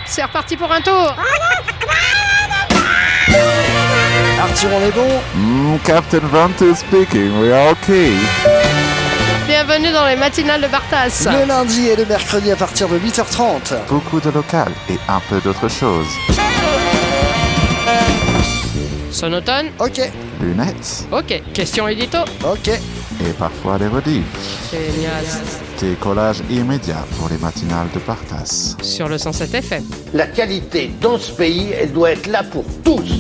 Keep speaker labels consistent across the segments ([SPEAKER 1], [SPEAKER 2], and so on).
[SPEAKER 1] C'est reparti pour un tour.
[SPEAKER 2] Arthur, on est bon?
[SPEAKER 3] Captain Ventus speaking, we are okay.
[SPEAKER 1] Bienvenue dans les matinales de Bartas.
[SPEAKER 2] Le lundi et le mercredi à partir de 8h30.
[SPEAKER 3] Beaucoup de local et un peu d'autre chose.
[SPEAKER 1] Sonotone.
[SPEAKER 2] Ok,
[SPEAKER 3] Lunettes
[SPEAKER 1] Ok. Question édito.
[SPEAKER 2] ok.
[SPEAKER 3] et parfois des rediffs.
[SPEAKER 1] Génial.
[SPEAKER 3] Décollage immédiat pour les matinales de Bartas.
[SPEAKER 1] Sur le 107 FM.
[SPEAKER 4] La qualité dans ce pays, elle doit être là pour tous.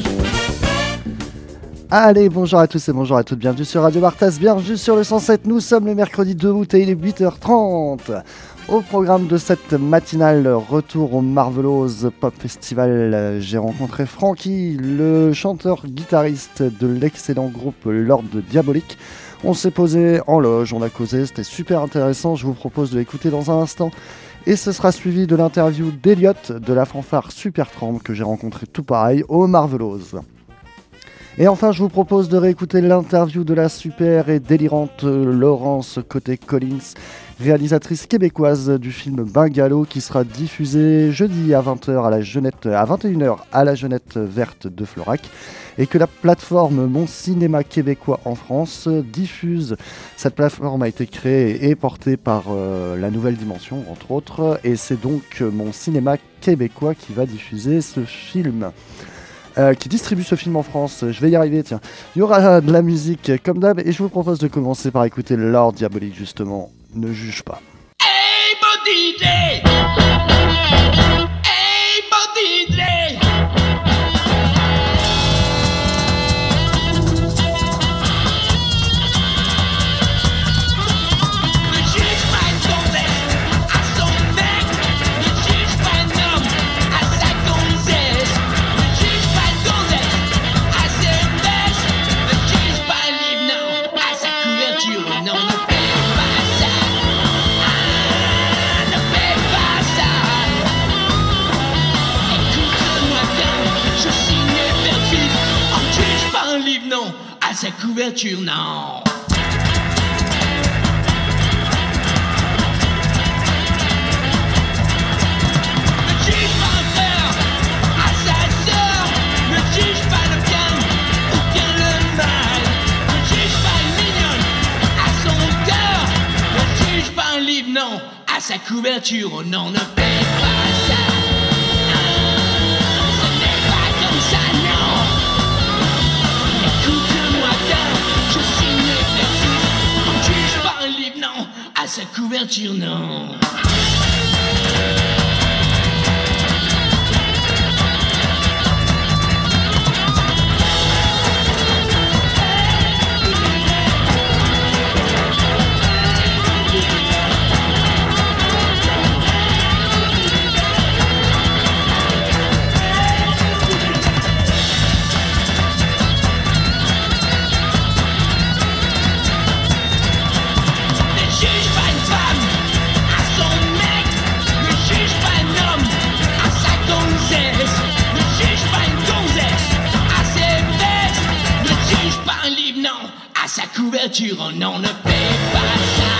[SPEAKER 2] Allez, bonjour à tous et bonjour à toutes, bienvenue sur Radio Bartas, bienvenue sur le 107, nous sommes le mercredi 2 août et il est 8h30. Au programme de cette matinale, retour au Marvelous Pop Festival, j'ai rencontré Francky, le chanteur-guitariste de l'excellent groupe Lord Diabolique. On s'est posé en loge, on a causé, c'était super intéressant, je vous propose de l'écouter dans un instant. Et ce sera suivi de l'interview d'Eliott de la fanfare Supertramp que j'ai rencontré tout pareil au Marvelous. Et enfin, je vous propose de réécouter l'interview de la super et délirante Laurence Côté-Collins, réalisatrice québécoise du film Bungalow, qui sera diffusé jeudi à 20h à 21h à la Jeunette Verte de Florac, et que la plateforme Mon Cinéma Québécois en France diffuse. Cette plateforme a été créée et portée par La Nouvelle Dimension, entre autres, et c'est donc Mon Cinéma Québécois qui va diffuser ce film. Qui distribue ce film en France. Je vais y arriver, tiens. Il y aura de la musique comme d'hab et je vous propose de commencer par écouter Lord Diabolique, justement. Ne juge pas.
[SPEAKER 5] Hey, Bodidre! Hey, Bodidre! Sa couverture, non. Ne juge pas un frère à sa sœur, ne juge pas le bien ou bien le mal, ne juge pas une mignonne à son cœur, ne juge pas un livre, non, à sa couverture, oh non, ne fais pas ça. Ce n'est pas comme ça, non. À sa couverture, non. Couverture, oh non, ne fais pas ça.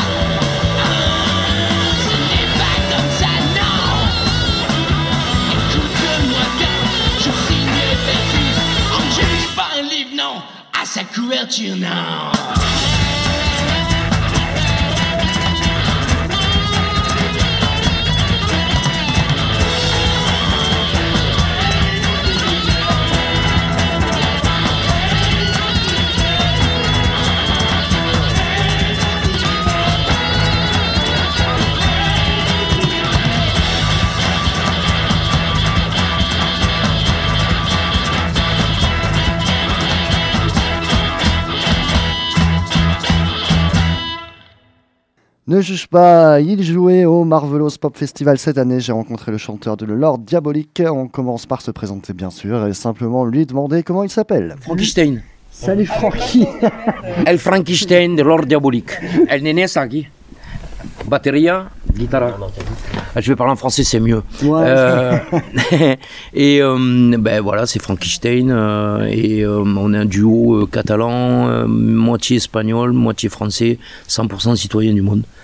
[SPEAKER 5] Ce n'est pas comme ça, non. Écoute-moi bien, je signe Vertus. On ne juge pas un livre, non. À sa couverture, non.
[SPEAKER 2] Ne juge pas, il jouait au Marvelous Pop Festival cette année. J'ai rencontré le chanteur de Lord Diabolique. On commence par se présenter bien sûr et simplement lui demander comment il s'appelle.
[SPEAKER 6] Frankenstein.
[SPEAKER 2] Salut Francky.
[SPEAKER 6] El Frankenstein de Lord Diabolique. El Nene Sagi. Batteria, guitare. Je vais parler en français, c'est mieux.
[SPEAKER 2] Ouais.
[SPEAKER 6] Et ben voilà, c'est Frankenstein. On est un duo catalan, moitié espagnol, moitié français, 100% citoyen du monde.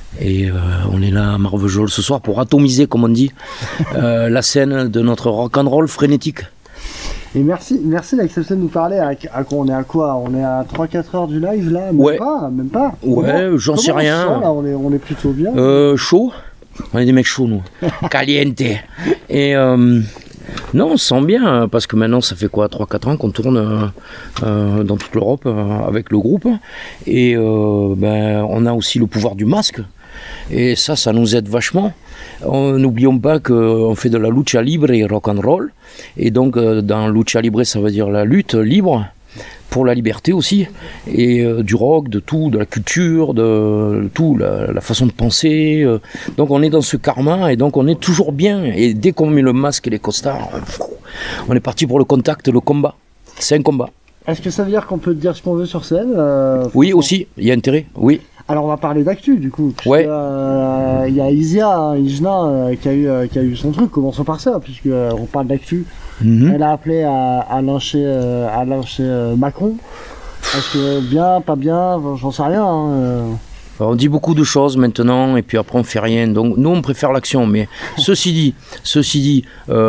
[SPEAKER 6] Et on est là à Marvejols ce soir pour atomiser, comme on dit, la scène de notre rock'n'roll frénétique.
[SPEAKER 2] Et merci d'accepter de nous parler. On est à quoi? On est à 3-4 heures du live là?
[SPEAKER 6] Ouais.
[SPEAKER 2] Même pas.
[SPEAKER 6] Ouais, j'en sais rien.
[SPEAKER 2] On se sent, là, on est plutôt bien.
[SPEAKER 6] Chaud. On est des mecs chauds, nous. Caliente. Et non, on se sent bien, parce que maintenant, ça fait quoi, 3-4 ans qu'on tourne dans toute l'Europe avec le groupe. Et on a aussi le pouvoir du masque. Et ça nous aide vachement. N'oublions pas qu'on fait de la lucha libre et rock'n'roll. Et donc, dans lucha libre, ça veut dire la lutte libre, pour la liberté aussi. Et du rock, de tout, de la culture, de tout, la façon de penser. Donc, on est dans ce karma et donc on est toujours bien. Et dès qu'on met le masque et les costards, on est parti pour le contact, le combat. C'est un combat.
[SPEAKER 2] Est-ce que ça veut dire qu'on peut dire ce qu'on veut sur scène?
[SPEAKER 6] Oui, aussi, il y a intérêt, oui.
[SPEAKER 2] Alors on va parler d'actu du coup.
[SPEAKER 6] Ouais.
[SPEAKER 2] Il y a Isia, qui a eu son truc. Commençons par ça, puisque on parle d'actu. Elle a appelé à lyncher Macron. Est-ce que bien, pas bien, j'en sais rien.
[SPEAKER 6] On dit beaucoup de choses maintenant et puis après on fait rien. Donc nous on préfère l'action. Mais ceci dit,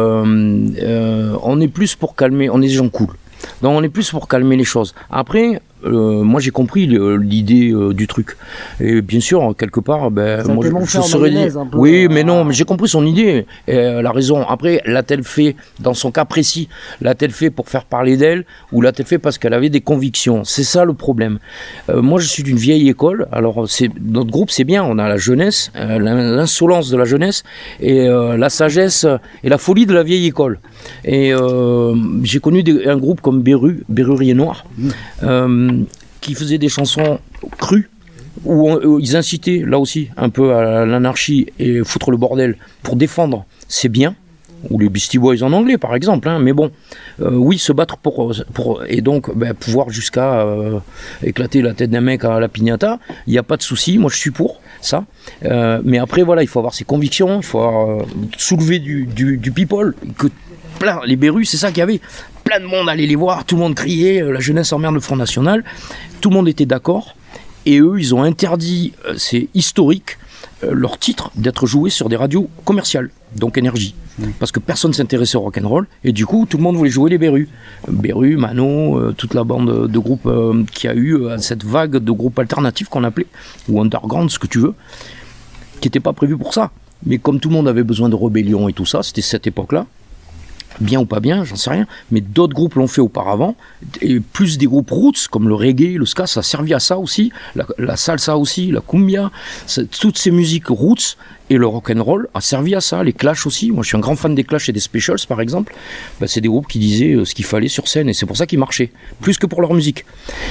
[SPEAKER 6] on est plus pour calmer. On est des gens cool. Donc on est plus pour calmer les choses. Après, moi j'ai compris l'idée du truc. Et bien sûr, quelque part, moi je serais dit... Oui, mais non, mais j'ai compris son idée. Elle a raison. Après, l'a-t-elle fait, dans son cas précis, l'a-t-elle fait pour faire parler d'elle ou l'a-t-elle fait parce qu'elle avait des convictions? C'est ça le problème. Moi je suis d'une vieille école. Alors notre groupe c'est bien, on a la jeunesse, l'insolence de la jeunesse et la sagesse et la folie de la vieille école. Et j'ai connu un groupe comme Berrurier Noir qui faisait des chansons crues où ils incitaient là aussi un peu à l'anarchie et foutre le bordel pour défendre ses biens, ou les Beastie Boys en anglais par exemple, hein, mais bon, oui, se battre pour et donc pouvoir jusqu'à éclater la tête d'un mec à la piñata, il n'y a pas de souci, moi je suis pour ça, mais après voilà, il faut avoir ses convictions, il faut soulever du people, que les Berus, c'est ça qu'il y avait. Plein de monde allait les voir, tout le monde criait, la jeunesse emmerde le Front National, tout le monde était d'accord, et eux, ils ont interdit, c'est historique, leur titre d'être joué sur des radios commerciales, donc énergie, parce que personne ne s'intéressait au rock'n'roll, et du coup, tout le monde voulait jouer les Berus. Berus, Mano, toute la bande de groupes qu'il y a eu, cette vague de groupes alternatifs qu'on appelait, ou underground, ce que tu veux, qui n'était pas prévu pour ça. Mais comme tout le monde avait besoin de rébellion et tout ça, c'était cette époque-là, bien ou pas bien, j'en sais rien, mais d'autres groupes l'ont fait auparavant, et plus des groupes roots, comme le reggae, le ska, ça a servi à ça aussi, la salsa aussi, la cumbia, toutes ces musiques roots, et le rock'n'roll a servi à ça, les Clash aussi, moi je suis un grand fan des Clash et des Specials par exemple, c'est des groupes qui disaient ce qu'il fallait sur scène, et c'est pour ça qu'ils marchaient, plus que pour leur musique.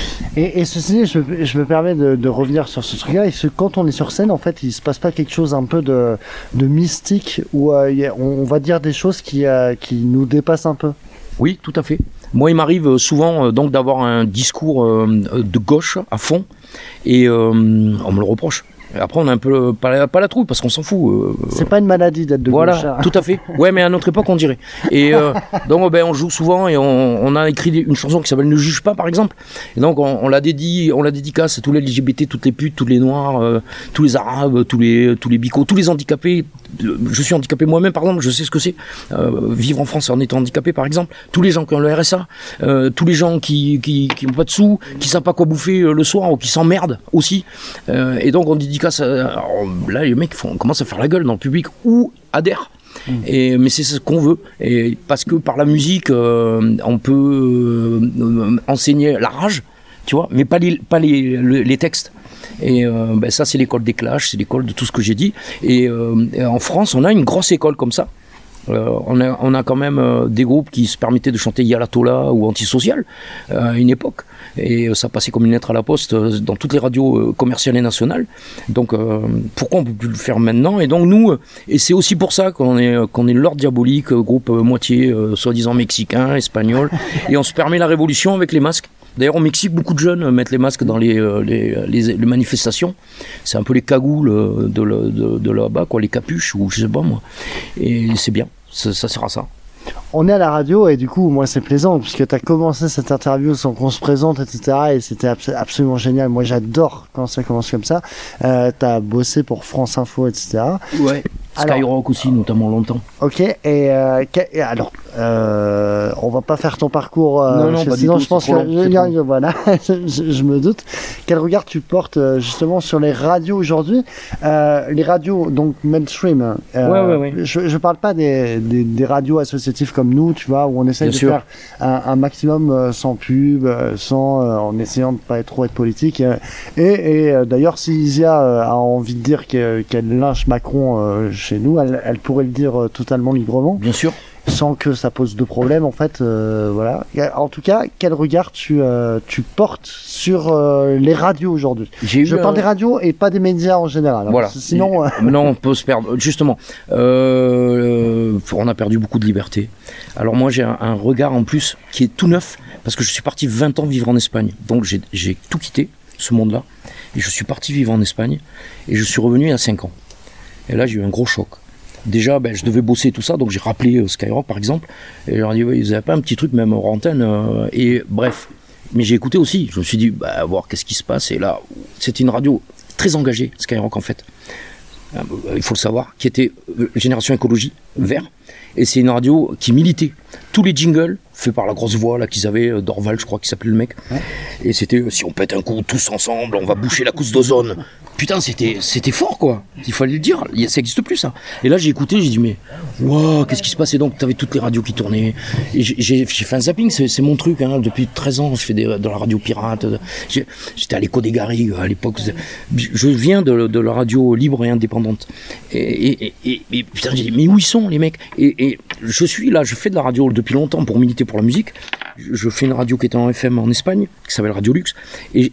[SPEAKER 6] Et
[SPEAKER 2] ceci dit, je me permets de revenir sur ce truc-là, et quand on est sur scène, en fait, il se passe pas quelque chose un peu de mystique, où on va dire des choses qui nous dépassent un peu?
[SPEAKER 6] Oui, tout à fait. Moi, il m'arrive souvent donc d'avoir un discours de gauche à fond, et on me le reproche. Après, on a un peu pas la trouille parce qu'on s'en fout.
[SPEAKER 2] C'est pas une maladie d'être de
[SPEAKER 6] voilà,
[SPEAKER 2] gauche. Voilà,
[SPEAKER 6] tout à fait. Ouais, mais à notre époque, on dirait. Et donc, on joue souvent et on a écrit une chanson qui s'appelle Ne juge pas, par exemple. Et donc, on la dédicace à tous les LGBT, toutes les putes, tous les noirs, tous les arabes, tous les bicos, tous les handicapés. Je suis handicapé moi-même, par exemple, je sais ce que c'est. Vivre en France en étant handicapé, par exemple. Tous les gens qui ont le RSA, tous les gens qui n'ont pas de sous, qui ne savent pas quoi bouffer le soir ou qui s'emmerdent aussi. Et donc, on dédicace. Alors, là, les mecs commencent à faire la gueule dans le public ou adhèrent. Mais c'est ce qu'on veut. Et parce que par la musique, on peut enseigner la rage, tu vois, mais pas les textes. Et ça, c'est l'école des Clash, c'est l'école de tout ce que j'ai dit. Et en France, on a une grosse école comme ça. On a quand même des groupes qui se permettaient de chanter Yalatola ou Antisocial à une époque. Et ça passait comme une lettre à la poste dans toutes les radios commerciales et nationales. Donc pourquoi on ne peut plus le faire maintenant? Et donc nous, et c'est aussi pour ça qu'on est Lord Diabolique, groupe moitié soi-disant mexicain, espagnol. Et on se permet la révolution avec les masques. D'ailleurs, au Mexique, beaucoup de jeunes mettent les masques dans les manifestations. C'est un peu les cagoules de là-bas, quoi, les capuches, ou je sais pas moi. Et c'est bien, ça sert à ça.
[SPEAKER 2] on est à la radio et du coup, moi, c'est plaisant puisque tu as commencé cette interview sans qu'on se présente, etc. Et c'était absolument génial. Moi, j'adore quand ça commence comme ça. Tu as bossé pour France Info, etc.
[SPEAKER 6] Ouais. Skyrock aussi, notamment longtemps.
[SPEAKER 2] Ok, et alors, on va pas faire ton parcours,
[SPEAKER 6] non,
[SPEAKER 2] parce que
[SPEAKER 6] pas
[SPEAKER 2] sinon
[SPEAKER 6] du
[SPEAKER 2] je
[SPEAKER 6] tout,
[SPEAKER 2] pense
[SPEAKER 6] c'est trop long,
[SPEAKER 2] que voilà, je me doute. Quel regard tu portes justement sur les radios aujourd'hui, les radios donc mainstream.
[SPEAKER 6] Ouais.
[SPEAKER 2] Je parle pas des radios associatives comme nous, tu vois, où on essaye
[SPEAKER 6] Bien
[SPEAKER 2] de
[SPEAKER 6] sûr.
[SPEAKER 2] faire un maximum sans pub, en essayant de pas trop être politique. Et d'ailleurs, si Isia a envie de dire qu'elle lynche Macron chez nous, elle pourrait le dire totalement librement,
[SPEAKER 6] Bien sûr.
[SPEAKER 2] sans que ça pose de problème en fait. Voilà. En tout cas, quel regard tu portes sur les radios aujourd'hui? Je parle des radios et pas des médias en général. Hein,
[SPEAKER 6] voilà.
[SPEAKER 2] Sinon,
[SPEAKER 6] non, on peut se perdre. Justement, on a perdu beaucoup de liberté. Alors moi, j'ai un regard en plus qui est tout neuf, parce que je suis parti 20 ans vivre en Espagne. Donc j'ai tout quitté, ce monde-là, et je suis parti vivre en Espagne, et je suis revenu il y a 5 ans. Et là, j'ai eu un gros choc. Déjà, je devais bosser tout ça, donc j'ai rappelé Skyrock par exemple, et je leur ai dit, ils n'avaient pas un petit truc même hors antenne, et bref. Mais j'ai écouté aussi, je me suis dit, voir qu'est-ce qui se passe, et là, c'était une radio très engagée, Skyrock en fait, il faut le savoir, qui était Génération Écologie, vert, et c'est une radio qui militait. Tous les jingles, faits par la grosse voix là qu'ils avaient, Dorval je crois qu'il s'appelait le mec, et c'était, si on pète un coup tous ensemble, on va boucher la couche d'ozone. Putain, c'était fort quoi, il fallait le dire, ça n'existe plus ça. Et là j'ai écouté, j'ai dit mais wow, qu'est-ce qui se passait? Donc t'avais toutes les radios qui tournaient, et j'ai fait un zapping, c'est mon truc, hein. Depuis 13 ans je fais de la radio pirate, j'étais à l'écho des Garrigues à l'époque, je viens de la radio libre et indépendante, et putain j'ai dit mais où ils sont les mecs, et je suis là, je fais de la radio depuis longtemps pour militer pour la musique. Je fais une radio qui est en FM en Espagne, qui s'appelle Radio Lux, et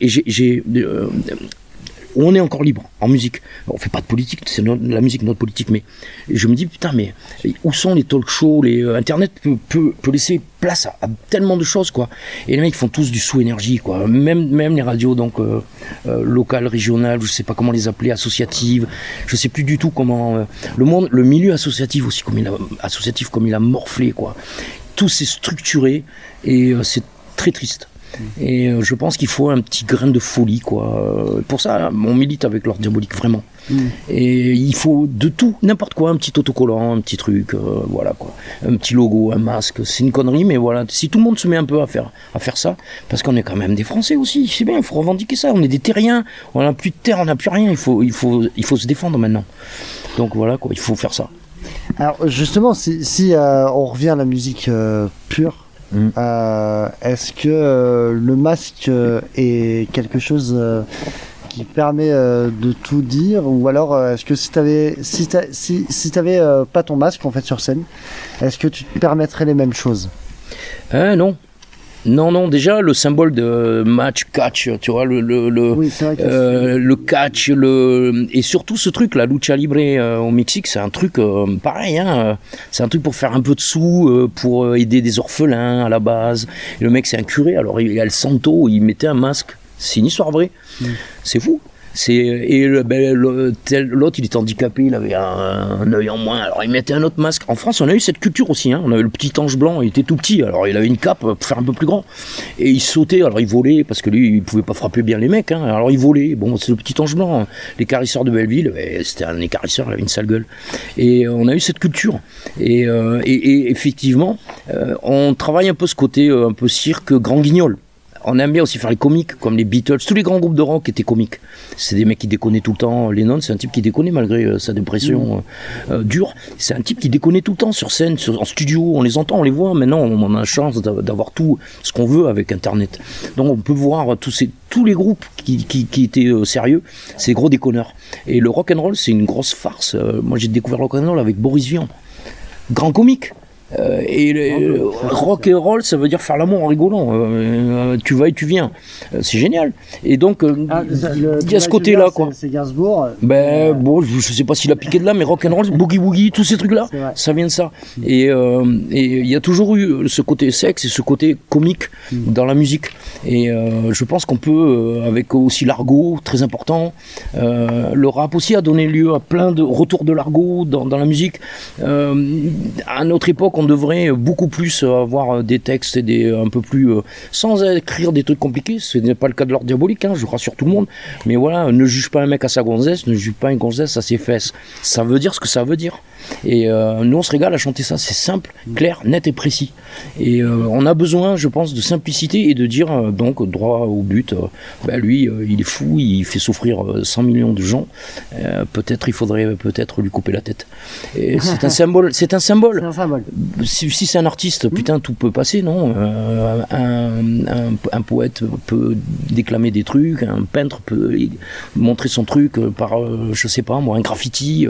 [SPEAKER 6] on est encore libre en musique. On fait pas de politique, c'est la musique, notre politique, mais je me dis putain, mais où sont les talk shows, Internet peut laisser place à tellement de choses quoi. Et les mecs font tous du sous-énergie quoi. Même les radios donc locales, régionales, je sais pas comment les appeler, associatives. Je sais plus du tout comment le milieu associatif aussi comme il a morflé quoi. Tout s'est structuré et c'est très triste. Et je pense qu'il faut un petit grain de folie quoi. Pour ça on milite avec l'ordre diabolique vraiment. Et il faut de tout, n'importe quoi, un petit autocollant, un petit truc, voilà quoi, un petit logo, un masque, c'est une connerie mais voilà, si tout le monde se met un peu à faire ça, parce qu'on est quand même des Français aussi, c'est bien, il faut revendiquer ça, on est des terriens, on n'a plus de terre, on n'a plus rien, il faut se défendre maintenant. Donc voilà quoi, il faut faire ça.
[SPEAKER 2] Alors justement, si on revient à la musique pure, est-ce que le masque est quelque chose qui permet de tout dire, ou alors est-ce que si t'avais pas ton masque en fait sur scène, est-ce que tu te permettrais les mêmes choses?
[SPEAKER 6] Non, déjà le symbole de match, catch, tu vois,
[SPEAKER 2] oui, c'est vrai que
[SPEAKER 6] le catch, et surtout ce truc, la lucha libre au Mexique, c'est un truc pareil, hein, c'est un truc pour faire un peu de sous, pour aider des orphelins à la base. Et le mec c'est un curé, alors il y a le Santo, il mettait un masque, c'est une histoire vraie, c'est fou. L'autre il était handicapé, il avait un œil en moins, alors il mettait un autre masque. En France on a eu cette culture aussi, hein. On avait le petit ange blanc, il était tout petit, alors il avait une cape pour faire un peu plus grand, et il sautait, alors il volait, parce que lui il pouvait pas frapper bien les mecs, hein. Alors il volait, bon c'est le petit ange blanc, hein. Les carisseurs de Belleville, c'était un écarisseur, il avait une sale gueule, et on a eu cette culture, et effectivement on travaille un peu ce côté un peu cirque, grand guignol. On aime bien aussi faire les comiques, comme les Beatles, tous les grands groupes de rock étaient comiques. C'est des mecs qui déconnaient tout le temps. Lennon, c'est un type qui déconnait malgré sa dépression dure. C'est un type qui déconnait tout le temps sur scène, en studio, on les entend, on les voit. Maintenant, on a la chance d'avoir tout ce qu'on veut avec Internet. Donc on peut voir tous les groupes qui étaient sérieux, c'est des gros déconneurs. Et le rock'n'roll, c'est une grosse farce. Moi, j'ai découvert le rock'n'roll avec Boris Vian, grand comique. Rock et roll, ça veut dire faire l'amour en rigolant. Tu vas et tu viens. C'est génial. Et donc, il y a ce côté-là, quoi.
[SPEAKER 2] C'est Gainsbourg.
[SPEAKER 6] Bon, je sais pas s'il a piqué de là, mais rock and roll, boogie woogie, tous ces trucs-là, ça vient de ça. Et il y a toujours eu ce côté sexe et ce côté comique dans la musique. Et je pense qu'on peut, avec aussi l'argot, très important. Le rap aussi a donné lieu à plein de retours de l'argot dans la musique. À notre époque, qu'on devrait beaucoup plus avoir des textes et un peu plus sans écrire des trucs compliqués. Ce n'est pas le cas de l'ordre diabolique, je rassure tout le monde. Mais voilà, ne juge pas un mec à sa gonzesse, ne juge pas une gonzesse à ses fesses. Ça veut dire ce que ça veut dire. Et nous on se régale à chanter ça, c'est simple, clair, net et précis. Et on a besoin, je pense, de simplicité et de dire donc droit au but. Lui, il est fou, il fait souffrir 100 millions de gens. Il faudrait peut-être lui couper la tête. Et c'est un symbole. C'est un symbole. Si c'est un artiste, putain, tout peut passer, non? Un poète peut déclamer des trucs, un peintre peut montrer son truc par, je sais pas moi, un graffiti.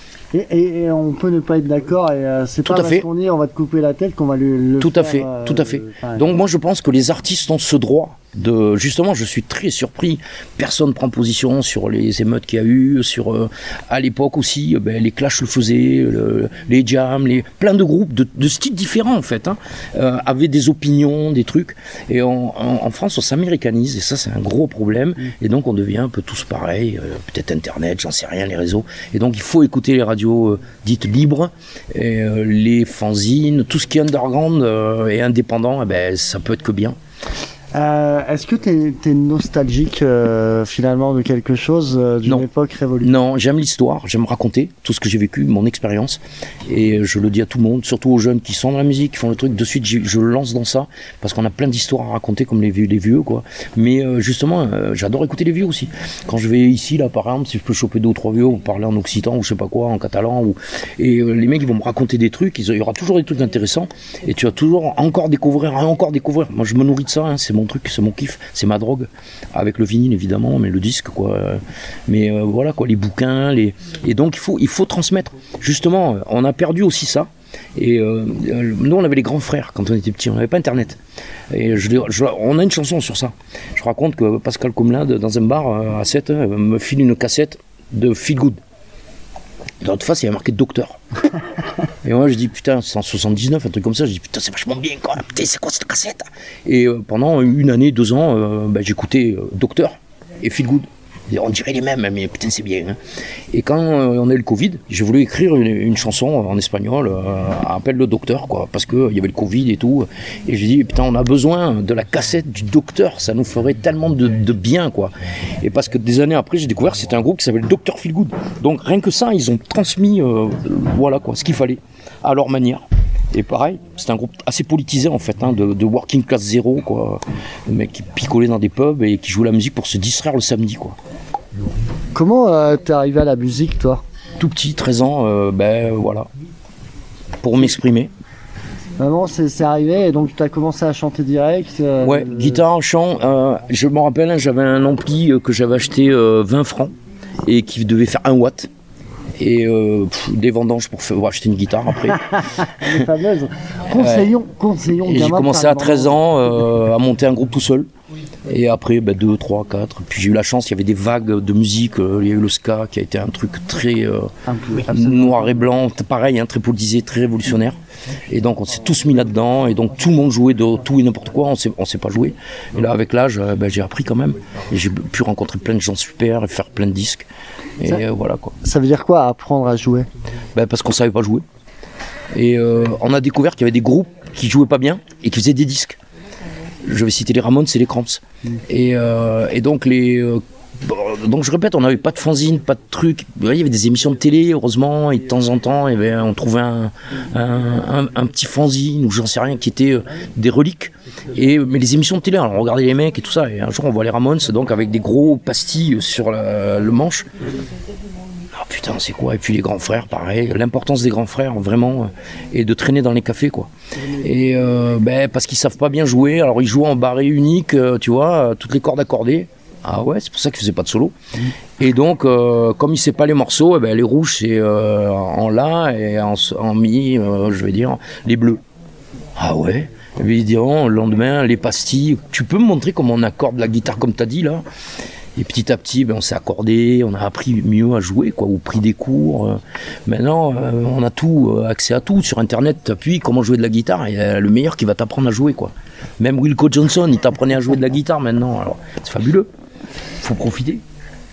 [SPEAKER 2] Et on peut ne pas être d'accord, et c'est pas parce qu'on dit on va te couper la tête qu'on va le
[SPEAKER 6] tout
[SPEAKER 2] faire.
[SPEAKER 6] Tout à fait. Donc moi je pense que les artistes ont ce droit de... Justement, je suis très surpris, personne ne prend position sur les émeutes qu'il y a eu, sur à l'époque aussi, les Clash le faisaient, les Jam, plein de groupes de styles différents en fait, avaient des opinions, des trucs, et en France on s'américanise, et ça c'est un gros problème, et donc on devient un peu tous pareils, peut-être internet, j'en sais rien, les réseaux, et donc il faut écouter les radios dites libres, et les fanzines, tout ce qui est underground et indépendant, ça peut être que bien.
[SPEAKER 2] Est-ce que t'es nostalgique finalement de quelque chose d'une époque révolue?
[SPEAKER 6] Non, j'aime l'histoire, j'aime raconter tout ce que j'ai vécu, mon expérience, et je le dis à tout le monde, surtout aux jeunes qui sont dans la musique, qui font le truc, de suite je lance dans ça, parce qu'on a plein d'histoires à raconter comme les vieux quoi. Mais justement, j'adore écouter les vieux aussi. Quand je vais ici là par exemple, si je peux choper 2 ou 3 vieux ou parler en occitan ou je sais pas quoi, en catalan, et les mecs ils vont me raconter des trucs, il y aura toujours des trucs intéressants, et tu vas toujours encore découvrir. Moi je me nourris de ça, c'est mon truc, c'est mon kiff, c'est ma drogue, avec le vinyle évidemment, mais le disque quoi, mais voilà quoi, les bouquins, et donc il faut transmettre. Justement, on a perdu aussi ça, et nous on avait les grands frères quand on était petits, on n'avait pas internet, et on a une chanson sur ça. Je raconte que Pascal Comelade dans un bar à 7 me file une cassette de Feel Good. Dans l'autre face, il y a marqué Docteur. Et moi, je dis, putain, c'est en 79, un truc comme ça. Je dis, putain, c'est vachement bien, quoi. Putain, c'est quoi cette cassette? Et pendant 1 année, 2 ans, j'écoutais Docteur et Feel Good. On dirait les mêmes, mais putain, c'est bien. Et quand on a eu le Covid, j'ai voulu écrire une chanson en espagnol, appelle le docteur, quoi, parce qu'il y avait le Covid et tout. Et j'ai dit, putain, on a besoin de la cassette du docteur, ça nous ferait tellement de bien, quoi. Et parce que des années après, j'ai découvert que c'était un groupe qui s'appelle Docteur Feel Good. Donc rien que ça, ils ont transmis, voilà, quoi, ce qu'il fallait, à leur manière. Et pareil, c'est un groupe assez politisé en fait, de working class zéro, quoi. Le mec qui picolait dans des pubs et qui jouait la musique pour se distraire le samedi, quoi.
[SPEAKER 2] Comment t'es arrivé à la musique, toi?
[SPEAKER 6] Tout petit, 13 ans, voilà, pour m'exprimer.
[SPEAKER 2] Vraiment, c'est arrivé, et donc tu as commencé à chanter direct?
[SPEAKER 6] Ouais, guitare, chant, je me rappelle, j'avais un ampli que j'avais acheté 20 francs, et qui devait faire 1 watt. Et des vendanges pour acheter une guitare après.
[SPEAKER 2] Les fameuses. Conseillons.
[SPEAKER 6] Et j'ai commencé à 13 ans à monter un groupe tout seul. Et après, 2, 3, 4. Puis j'ai eu la chance, il y avait des vagues de musique. Il y a eu le ska qui a été un truc très noir et blanc, pareil, très politisé, très révolutionnaire. Et donc on s'est tous mis là-dedans. Et donc tout le monde jouait de tout et n'importe quoi. On sait pas jouer. Et là, avec l'âge, j'ai appris quand même. Et j'ai pu rencontrer plein de gens super et faire plein de disques. Et voilà quoi.
[SPEAKER 2] Ça veut dire quoi, apprendre à jouer?
[SPEAKER 6] Parce qu'on savait pas jouer. Et on a découvert qu'il y avait des groupes qui jouaient pas bien et qui faisaient des disques. Je vais citer les Ramones, c'est les Cramps. Et donc donc je répète, on n'avait pas de fanzine, pas de trucs. Il y avait des émissions de télé, heureusement, et de temps en temps, on trouvait un petit fanzine ou j'en sais rien qui était des reliques. Mais les émissions de télé, alors on regardait les mecs et tout ça. Et un jour, on voit les Ramones, donc avec des gros pastilles sur le manche. Ah putain, c'est quoi? Et puis les grands frères, pareil. L'importance des grands frères, vraiment, et de traîner dans les cafés, quoi. Et parce qu'ils savent pas bien jouer, alors ils jouent en barré unique, tu vois, toutes les cordes accordées. Ah ouais, c'est pour ça qu'ils faisaient pas de solo. Et donc, comme ils savaient pas les morceaux, les rouges c'est en la et en mi, je vais dire, les bleus. Ah ouais. Et puis ils diront le lendemain, les pastilles. Tu peux me montrer comment on accorde la guitare comme t'as dit là? Et petit à petit, on s'est accordé, on a appris mieux à jouer, quoi, ou pris des cours. Maintenant, on a tout, accès à tout. Sur Internet, tu appuies comment jouer de la guitare, il y a le meilleur qui va t'apprendre à jouer, quoi. Même Wilco Johnson, il t'apprenait à jouer de la guitare maintenant. Alors, c'est fabuleux. Faut profiter.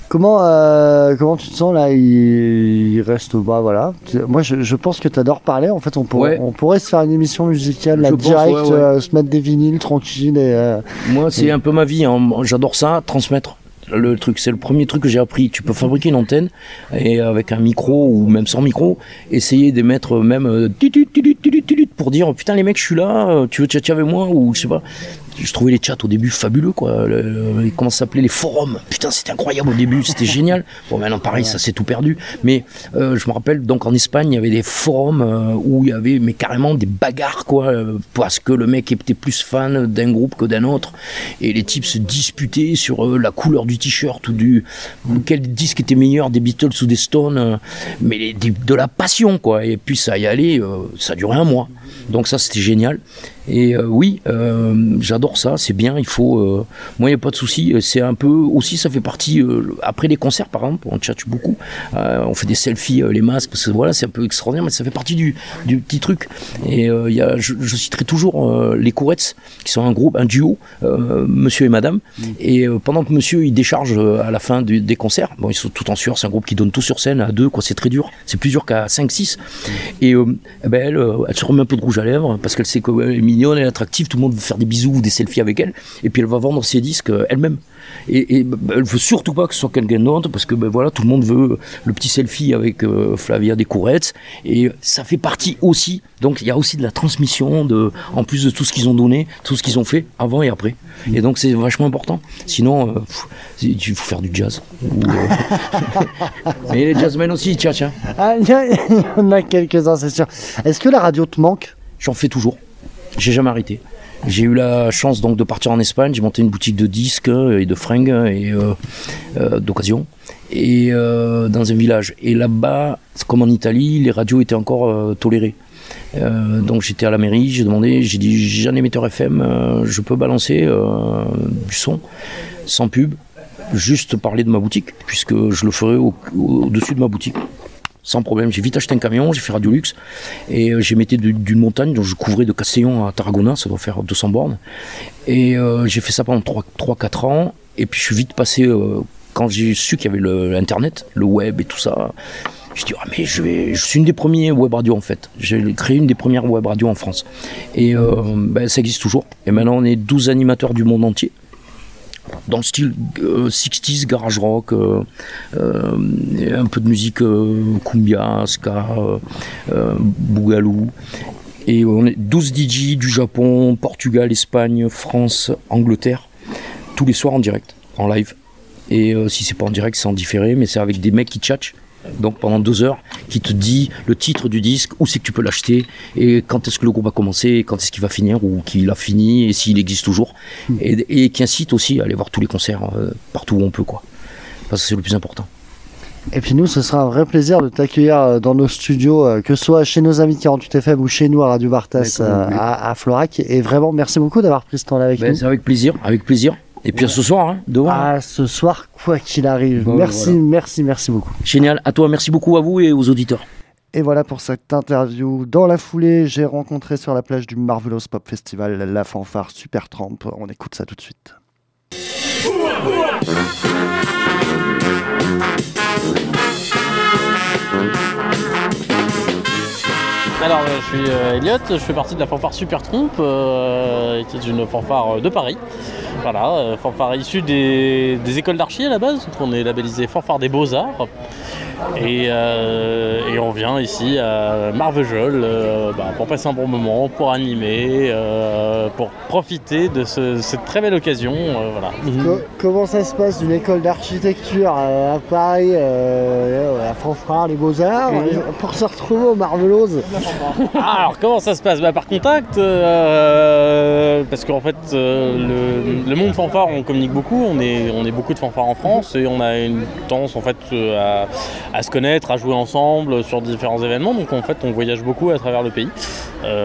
[SPEAKER 2] Comment tu te sens là? Il reste bas, voilà. Moi, je pense que tu adores parler. En fait, on pourrait se faire une émission musicale là, direct, se mettre des vinyles tranquille.
[SPEAKER 6] Moi, c'est un peu ma vie. Hein. J'adore ça, transmettre. Le truc, c'est le premier truc que j'ai appris. Tu peux fabriquer une antenne et avec un micro ou même sans micro, essayer d'émettre même pour dire putain les mecs, je suis là, tu veux tchatcher avec moi ou je sais pas. Je trouvais les chats au début fabuleux, quoi. Comment ça s'appelait, les forums. Putain, c'était incroyable au début, c'était génial. Bon, maintenant, pareil, ça s'est tout perdu. Mais je me rappelle, donc en Espagne, il y avait des forums où il y avait mais carrément des bagarres, quoi, parce que le mec était plus fan d'un groupe que d'un autre. Et les types se disputaient sur la couleur du t-shirt ou quel disque était meilleur, des Beatles ou des Stones. Mais de la passion, quoi. Et puis ça y allait, ça durait un mois. Donc ça, c'était génial. Et oui, j'adore ça, c'est bien, il faut... moi, il n'y a pas de souci, c'est un peu... Aussi, ça fait partie... après les concerts, par exemple, on tchatche beaucoup, on fait des selfies, les masques, parce que voilà, c'est un peu extraordinaire, mais ça fait partie du petit truc. Et je citerai toujours les Courettes, qui sont un duo, monsieur et madame. Et pendant que monsieur, il décharge à la fin des concerts, bon, ils sont tout en sueur, c'est un groupe qui donne tout sur scène, à 2, quoi, c'est très dur. C'est plus dur qu'à 5, 6. Et elle se remet un peu de rouge à lèvres, parce qu'elle sait qu'elle est mignonne, elle est attractive, tout le monde veut faire des bisous ou des selfies avec elle, et puis elle va vendre ses disques elle-même. Et elle veut surtout pas que ce soit quelqu'un d'autre, parce que voilà, tout le monde veut le petit selfie avec Flavia des Courettes, et ça fait partie aussi, donc il y a aussi de la transmission, en plus de tout ce qu'ils ont donné, tout ce qu'ils ont fait avant et après. Et donc c'est vachement important. Sinon, il faut faire du jazz. Et les jazzmen aussi, tiens.
[SPEAKER 2] Ah, il y en a quelques-uns, c'est sûr. Est-ce que la radio te manque?
[SPEAKER 6] J'en fais toujours. J'ai jamais arrêté. J'ai eu la chance donc de partir en Espagne. J'ai monté une boutique de disques et de fringues et d'occasion et dans un village. Et là-bas, comme en Italie, les radios étaient encore tolérées. Donc j'étais à la mairie, j'ai dit j'ai un émetteur FM, je peux balancer du son sans pub, juste parler de ma boutique, puisque je le ferai au-dessus de ma boutique. Sans problème, j'ai vite acheté un camion, j'ai fait Radio Luxe et j'émettais d'une montagne, donc je couvrais de Castellón à Tarragona, ça doit faire 200 bornes. Et j'ai fait ça pendant 3-4 ans. Et puis je suis vite passé, quand j'ai su qu'il y avait l'internet, le web et tout ça, je dis mais je suis une des premiers web radios en fait. J'ai créé une des premières web radios en France. Et ça existe toujours. Et maintenant on est 12 animateurs du monde entier. Dans le style 60s, garage rock, un peu de musique cumbia, ska, boogaloo. Et on est 12 DJ du Japon, Portugal, Espagne, France, Angleterre, tous les soirs en direct, en live. Et si c'est pas en direct, c'est en différé, mais c'est avec des mecs qui tchatchent. Donc pendant 2 heures, qui te dit le titre du disque, où c'est que tu peux l'acheter, et quand est-ce que le groupe va commencer, quand est-ce qu'il va finir, ou qu'il a fini, et s'il existe toujours, et qui incite aussi à aller voir tous les concerts partout où on peut, quoi. Parce que c'est le plus important.
[SPEAKER 2] Et puis nous, ce sera un vrai plaisir de t'accueillir dans nos studios, que ce soit chez nos amis de 48FM ou chez nous à Radio Bartas à Florac. Et vraiment, merci beaucoup d'avoir pris ce temps-là avec nous.
[SPEAKER 6] C'est avec plaisir, avec plaisir. Et puis à ce soir, hein, devant.
[SPEAKER 2] À ce soir, quoi qu'il arrive. Bon, merci beaucoup.
[SPEAKER 6] Génial, à toi, merci beaucoup à vous et aux auditeurs.
[SPEAKER 2] Et voilà pour cette interview. Dans la foulée, j'ai rencontré sur la plage du Marvelous Pop Festival la fanfare Supertramp. On écoute ça tout de suite.
[SPEAKER 7] Alors, je suis Elliot, je fais partie de la fanfare Supertramp, qui est une fanfare de Paris. Voilà, fanfare issue des écoles d'archi à la base, donc on est labellisé fanfare des Beaux-Arts. Et on vient ici à Marvejols pour passer un bon moment, pour animer, pour profiter de cette très belle occasion. Voilà.
[SPEAKER 2] Comment ça se passe d'une école d'architecture à Paris, la fanfare, les Beaux-Arts, pour se retrouver au Marvelous?
[SPEAKER 7] Alors comment ça se passe? Par contact, parce qu'en fait le monde fanfare, on communique beaucoup, on est beaucoup de fanfares en France et on a une tendance en fait à se connaître, à jouer ensemble sur différents événements, donc en fait on voyage beaucoup à travers le pays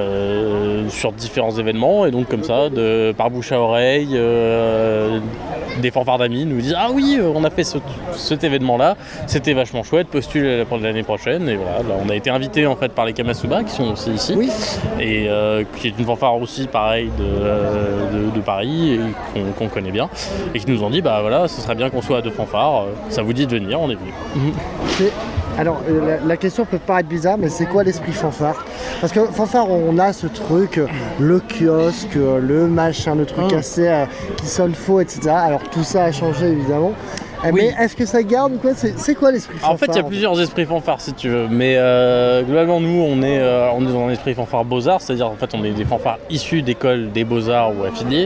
[SPEAKER 7] sur différents événements et donc comme ça, par bouche à oreille, des fanfares d'amis nous disent « Ah oui, on a fait cet événement-là, c'était vachement chouette, postule pour l'année prochaine. » Et voilà, là, on a été invités en fait par les Kamasuba qui sont aussi ici, et qui est une fanfare aussi pareil de Paris, et qu'on connaît bien, et qui nous ont dit « Bah voilà, ce serait bien qu'on soit à 2 fanfares, ça vous dit de venir, on est venu. »
[SPEAKER 2] Alors, la question peut paraître bizarre, mais c'est quoi l'esprit fanfare? Parce que fanfare, on a ce truc, le kiosque, le machin, le truc assez qui sonne faux, etc. Alors, tout ça a changé, évidemment. Mais est-ce que ça garde ou quoi? C'est quoi l'esprit fanfare?
[SPEAKER 7] En fait, il y a plusieurs esprits fanfares, si tu veux. Mais globalement, nous, on est dans un esprit fanfare Beaux-Arts, c'est-à-dire, en fait, on est des fanfares issus d'écoles des Beaux-Arts ou affiliés.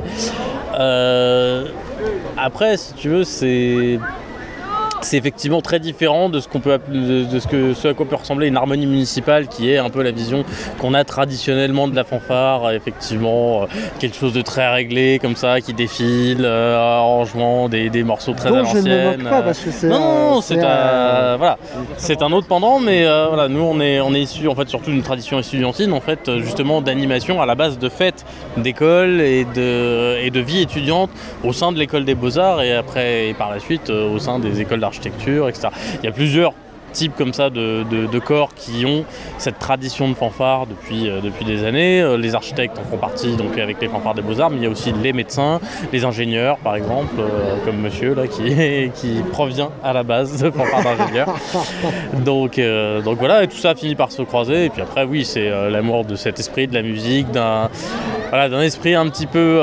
[SPEAKER 7] Après, si tu veux, c'est effectivement très différent de ce qu'on peut appeler, ce à quoi peut ressembler une harmonie municipale, qui est un peu la vision qu'on a traditionnellement de la fanfare, effectivement quelque chose de très réglé comme ça, qui défile, arrangement des morceaux très à l'ancienne.
[SPEAKER 2] Je ne me moque pas parce que c'est
[SPEAKER 7] voilà, c'est un autre pendant, mais voilà, nous on est issus en fait surtout d'une tradition estudiantine, en fait, justement d'animation à la base de fêtes d'école et de vie étudiante au sein de l'école des Beaux-Arts, et après et par la suite au sein des écoles d'architecture, etc. Il y a plusieurs types comme ça de corps qui ont cette tradition de fanfare depuis des années. Les architectes en font partie, donc avec les fanfares des Beaux-Arts, mais il y a aussi les médecins, les ingénieurs par exemple, comme monsieur là qui provient à la base de fanfare d'ingénieur. Donc voilà, et tout ça finit par se croiser, et puis après oui, c'est l'amour de cet esprit, de la musique, d'un esprit un petit peu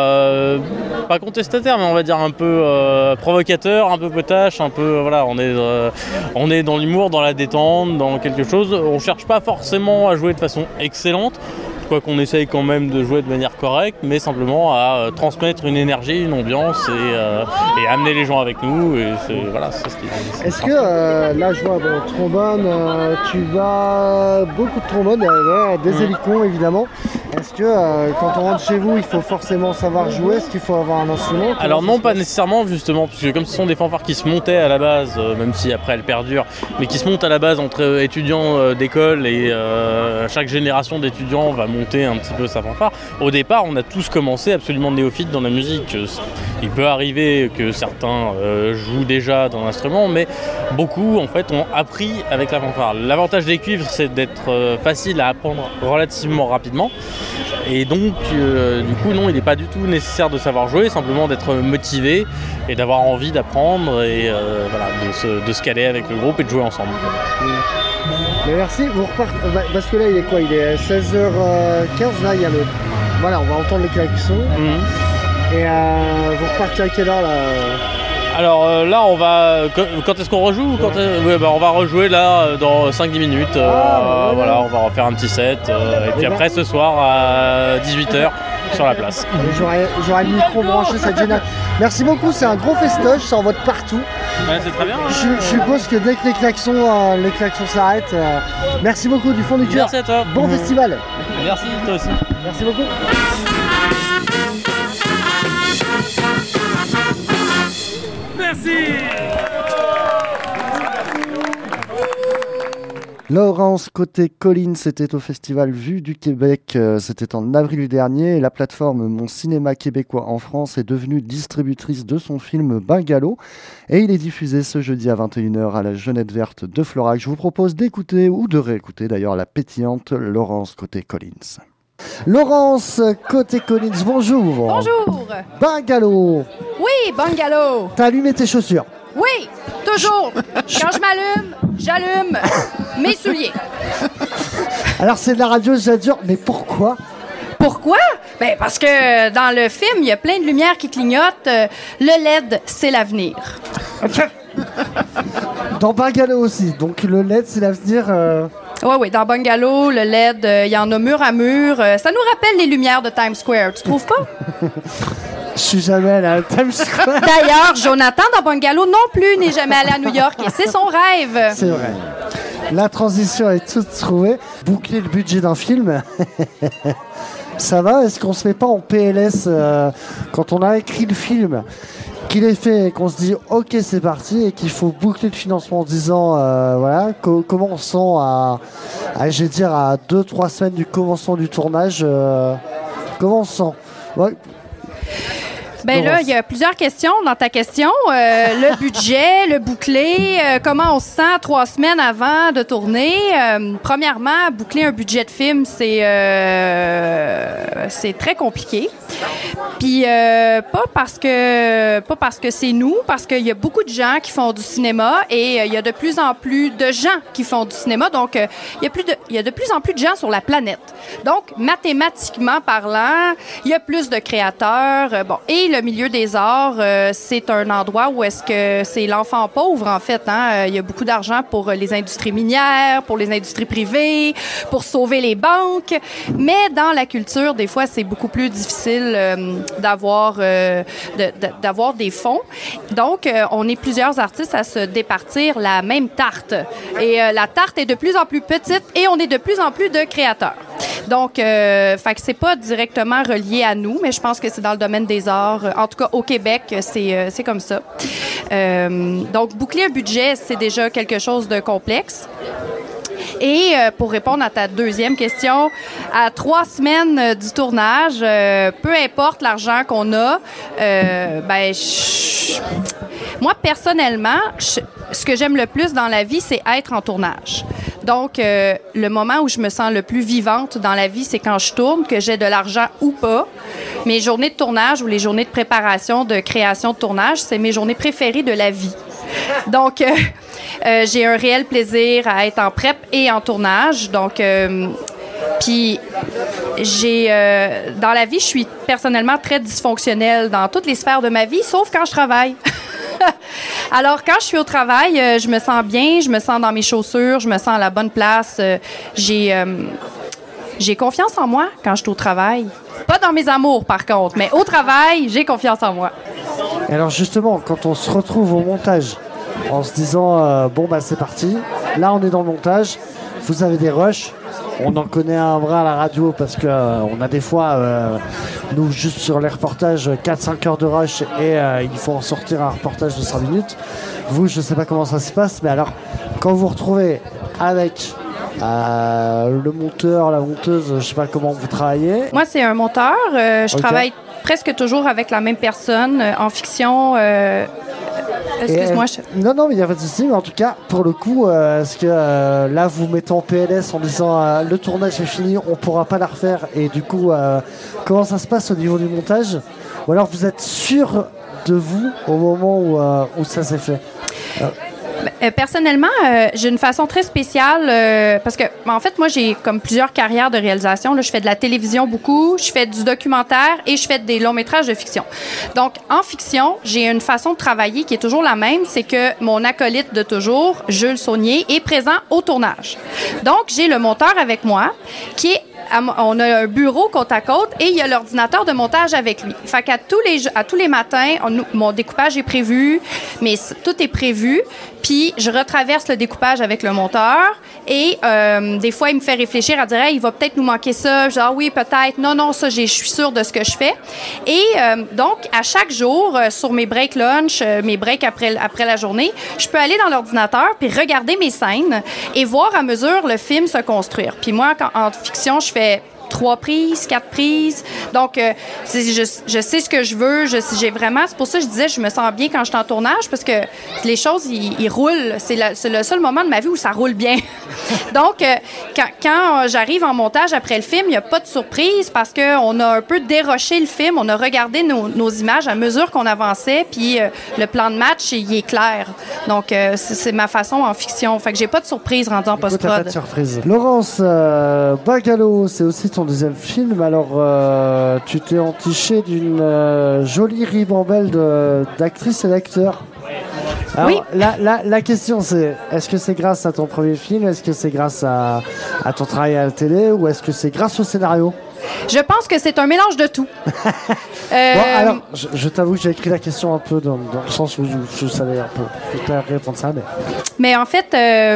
[SPEAKER 7] pas contestataire, mais on va dire un peu provocateur, un peu potache, un peu voilà, on est dans l'humour, dans la détente, dans quelque chose. On cherche pas forcément à jouer de façon excellente, quoi qu'on essaye quand même de jouer de manière correcte, mais simplement à transmettre une énergie, une ambiance, et amener les gens avec nous. Et c'est ce qui est.
[SPEAKER 2] Est-ce que là je vois trombone, tuba, beaucoup de trombones, des hélicons évidemment. Est-ce que quand on rentre chez vous, il faut forcément savoir jouer? Est-ce qu'il faut avoir un instrument?
[SPEAKER 7] Alors non, pas nécessairement, justement, parce que comme ce sont des fanfares qui se montaient à la base, même si après elles perdurent, mais qui se montent à la base entre étudiants d'école, et chaque génération d'étudiants va monter un petit peu sa fanfare. Au départ, on a tous commencé absolument néophytes dans la musique. Il peut arriver que certains jouent déjà dans l'instrument, mais beaucoup en fait ont appris avec la fanfare. L'avantage des cuivres, c'est d'être facile à apprendre relativement rapidement. Et donc, du coup, non, il n'est pas du tout nécessaire de savoir jouer, simplement d'être motivé et d'avoir envie d'apprendre, et de se caler avec le groupe et de jouer ensemble.
[SPEAKER 2] Mais merci, vous repartez, parce que là il est quoi? Il est 16h15, là il y a le... Voilà, on va entendre les klaxons. Et vous repartez à quelle heure là?
[SPEAKER 7] Alors là, on va. Quand est-ce qu'on rejoue? On va rejouer là dans 5-10 minutes. Voilà, on va refaire un petit set. Et puis après, ce soir à 18h sur la place.
[SPEAKER 2] J'aurai le micro branché, c'est génial. Merci beaucoup, c'est un gros festoche, ça envoie de partout.
[SPEAKER 7] Ouais, c'est très bien.
[SPEAKER 2] Je suppose que dès que les klaxons s'arrêtent. Merci beaucoup du fond du cœur.
[SPEAKER 7] Merci à toi.
[SPEAKER 2] Bon festival.
[SPEAKER 7] Merci, toi aussi.
[SPEAKER 2] Merci beaucoup. Laurence côté Collines, c'était au festival Vue du Québec, c'était en avril dernier, et la plateforme Mon Cinéma Québécois en France est devenue distributrice de son film Bungalow, et il est diffusé ce jeudi à 21h à la Jeunette Verte de Florac. Je vous propose d'écouter, ou de réécouter d'ailleurs, la pétillante Laurence côté Collines. Laurence côté Collines, bonjour.
[SPEAKER 8] Bonjour.
[SPEAKER 2] Bungalow.
[SPEAKER 8] Oui, Bungalow.
[SPEAKER 2] T'as allumé tes chaussures?
[SPEAKER 8] Oui, toujours. Quand je m'allume, j'allume mes souliers.
[SPEAKER 2] Alors c'est de la radio, j'adore, mais pourquoi?
[SPEAKER 8] Pourquoi? Ben parce que dans le film, il y a plein de lumières qui clignotent. Le LED, c'est l'avenir.
[SPEAKER 2] Dans Bungalow aussi, donc le LED, c'est l'avenir.
[SPEAKER 8] Oui, dans Bungalow, le LED, il y en a mur à mur. Ça nous rappelle les lumières de Times Square, tu trouves pas?
[SPEAKER 2] Je suis jamais allé à Times Square.
[SPEAKER 8] D'ailleurs, Jonathan dans Bungalow non plus n'est jamais allé à New York, et c'est son rêve.
[SPEAKER 2] C'est vrai. La transition est toute trouvée. Boucler le budget d'un film. Ça va? Est-ce qu'on se met pas en PLS quand on a écrit le film, qu'il est fait et qu'on se dit ok c'est parti, et qu'il faut boucler le financement en disant voilà comment on se sent à 2-3 semaines du commencement du tournage, comment on se sent? Ouais.
[SPEAKER 8] Ben là, il y a plusieurs questions dans ta question. Le budget, le boucler, comment on se sent 3 semaines avant de tourner. Premièrement, boucler un budget de film, c'est très compliqué. Puis pas parce que c'est nous, parce qu'il y a beaucoup de gens qui font du cinéma et il y a de plus en plus de gens qui font du cinéma. Donc, il y a de plus en plus de gens sur la planète. Donc, mathématiquement parlant, il y a plus de créateurs. Et le milieu des arts, c'est un endroit où est-ce que c'est l'enfant pauvre, en fait. Il y a beaucoup d'argent pour les industries minières, pour les industries privées, pour sauver les banques. Mais dans la culture, des fois, c'est beaucoup plus difficile d'avoir des fonds. Donc, on est plusieurs artistes à se départir la même tarte. Et la tarte est de plus en plus petite et on est de plus en plus de créateurs. Donc, fait que c'est pas directement relié à nous, mais je pense que c'est dans le domaine des arts. En tout cas, au Québec, c'est comme ça. Donc, boucler un budget, c'est déjà quelque chose de complexe. Et pour répondre à ta deuxième question, à 3 semaines du tournage, peu importe l'argent qu'on a, moi, personnellement, ce que j'aime le plus dans la vie, c'est être en tournage. Donc, le moment où je me sens le plus vivante dans la vie, c'est quand je tourne, que j'ai de l'argent ou pas. Mes journées de tournage ou les journées de préparation, de création de tournage, c'est mes journées préférées de la vie. Donc, j'ai un réel plaisir à être en prep et en tournage. Donc, puis, dans la vie, je suis personnellement très dysfonctionnelle dans toutes les sphères de ma vie, sauf quand je travaille. Alors, quand je suis au travail, je me sens bien, je me sens dans mes chaussures, je me sens à la bonne place. J'ai confiance en moi quand je suis au travail. Pas dans mes amours, par contre, mais au travail, j'ai confiance en moi.
[SPEAKER 2] Et alors justement, quand on se retrouve au montage, en se disant c'est parti, là on est dans le montage, vous avez des rushs, on en connaît un vrai à la radio parce que on a des fois, nous juste sur les reportages, 4-5 heures de rush et il faut en sortir un reportage de 5 minutes. Vous, je sais pas comment ça se passe, mais alors quand vous vous retrouvez avec le monteur, la monteuse, je sais pas comment vous travaillez.
[SPEAKER 8] Moi, c'est un monteur. Je travaille presque toujours avec la même personne. En fiction, excuse-moi.
[SPEAKER 2] Non, mais il n'y a pas de souci. Mais en tout cas, pour le coup, est-ce que là, vous mettez en PLS en disant le tournage est fini, on ne pourra pas la refaire. Et du coup, comment ça se passe au niveau du montage? Ou alors vous êtes sûr de vous au moment où ça s'est fait?
[SPEAKER 8] Personnellement, j'ai une façon très spéciale parce que, en fait, moi, j'ai comme plusieurs carrières de réalisation. Là, je fais de la télévision beaucoup, je fais du documentaire et je fais des longs métrages de fiction. Donc, en fiction, j'ai une façon de travailler qui est toujours la même, c'est que mon acolyte de toujours, Jules Saunier, est présent au tournage. Donc, j'ai le monteur avec moi qui est on a un bureau côte à côte et il y a l'ordinateur de montage avec lui. Fait qu'à tous les matins, mon découpage est prévu, mais tout est prévu. Puis je retraverse le découpage avec le monteur et des fois, il me fait réfléchir à dire hey, il va peut-être nous manquer ça. Genre oui, peut-être. Non, ça, je suis sûre de ce que je fais. Et donc, à chaque jour, sur mes breaks lunch, mes breaks après la journée, je peux aller dans l'ordinateur puis regarder mes scènes et voir à mesure le film se construire. Puis moi, en fiction, je fais 3 prises, 4 prises. Donc, je sais ce que je veux. J'ai vraiment... C'est pour ça que je disais, je me sens bien quand je suis en tournage parce que les choses, ils roulent. C'est le seul moment de ma vie où ça roule bien. Donc, quand j'arrive en montage après le film, il n'y a pas de surprise parce qu'on a un peu déroché le film. On a regardé nos images à mesure qu'on avançait puis le plan de match, il est clair. Donc, c'est ma façon en fiction. Fait que j'ai pas de surprise rendue en post-prod.
[SPEAKER 2] Pas de surprise. Laurence Bagalo, c'est aussi ton deuxième film. Alors, tu t'es entiché d'une jolie ribambelle d'actrices et d'acteurs. Alors, oui. La question c'est, est-ce que c'est grâce à ton premier film? Est-ce que c'est grâce à ton travail à la télé? Ou est-ce que c'est grâce au scénario?
[SPEAKER 8] Je pense que c'est un mélange de tout.
[SPEAKER 2] Bon, alors, je t'avoue que j'ai écrit la question un peu dans le sens où je savais un peu répondre ça.
[SPEAKER 8] Mais en fait,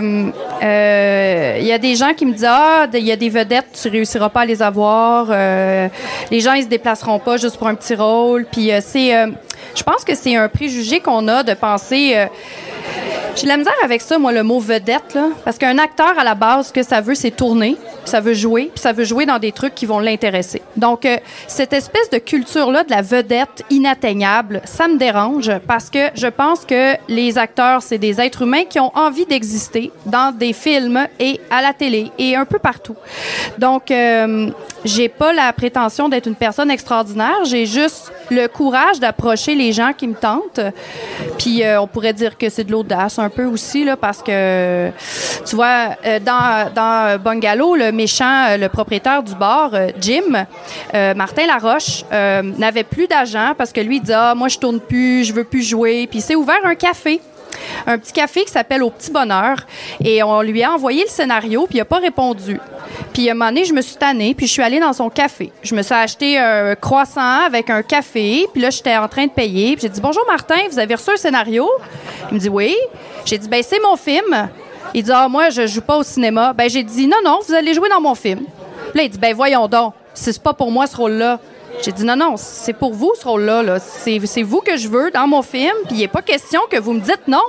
[SPEAKER 8] y a des gens qui me disent il y a des vedettes, tu réussiras pas à les avoir. Les gens, ils se déplaceront pas juste pour un petit rôle. Puis je pense que c'est un préjugé qu'on a de penser... j'ai de la misère avec ça, moi, le mot vedette, là, parce qu'un acteur, à la base, ce que ça veut, c'est tourner. ça veut jouer, puis ça veut jouer dans des trucs qui vont l'intéresser. Donc, cette espèce de culture-là de la vedette inatteignable, ça me dérange parce que je pense que les acteurs, c'est des êtres humains qui ont envie d'exister dans des films et à la télé et un peu partout. Donc, j'ai pas la prétention d'être une personne extraordinaire, j'ai juste le courage d'approcher les gens qui me tentent. Puis on pourrait dire que c'est de l'audace un peu aussi, là, parce que, tu vois, dans Bungalow, le méchant, le propriétaire du bar, Jim, Martin Laroche, n'avait plus d'agent parce que lui, il disait « Ah, moi, je tourne plus, je veux plus jouer. » Puis il s'est ouvert un café. Un petit café qui s'appelle Au Petit Bonheur. Et on lui a envoyé le scénario, puis il n'a pas répondu. Puis à un moment donné, je me suis tannée, puis je suis allée dans son café. Je me suis acheté un croissant avec un café, puis là, j'étais en train de payer. Puis j'ai dit « Bonjour Martin, vous avez reçu un scénario? » Il me dit « Oui. » J'ai dit « Ben c'est mon film. » Il dit « Ah, moi, je joue pas au cinéma. » Ben j'ai dit « Non, non, vous allez jouer dans mon film. » Puis là, il dit « Ben voyons donc, c'est pas pour moi ce rôle-là. » J'ai dit non, non, c'est pour vous ce rôle-là. Là. C'est vous que je veux dans mon film, puis il n'est pas question que vous me dites non.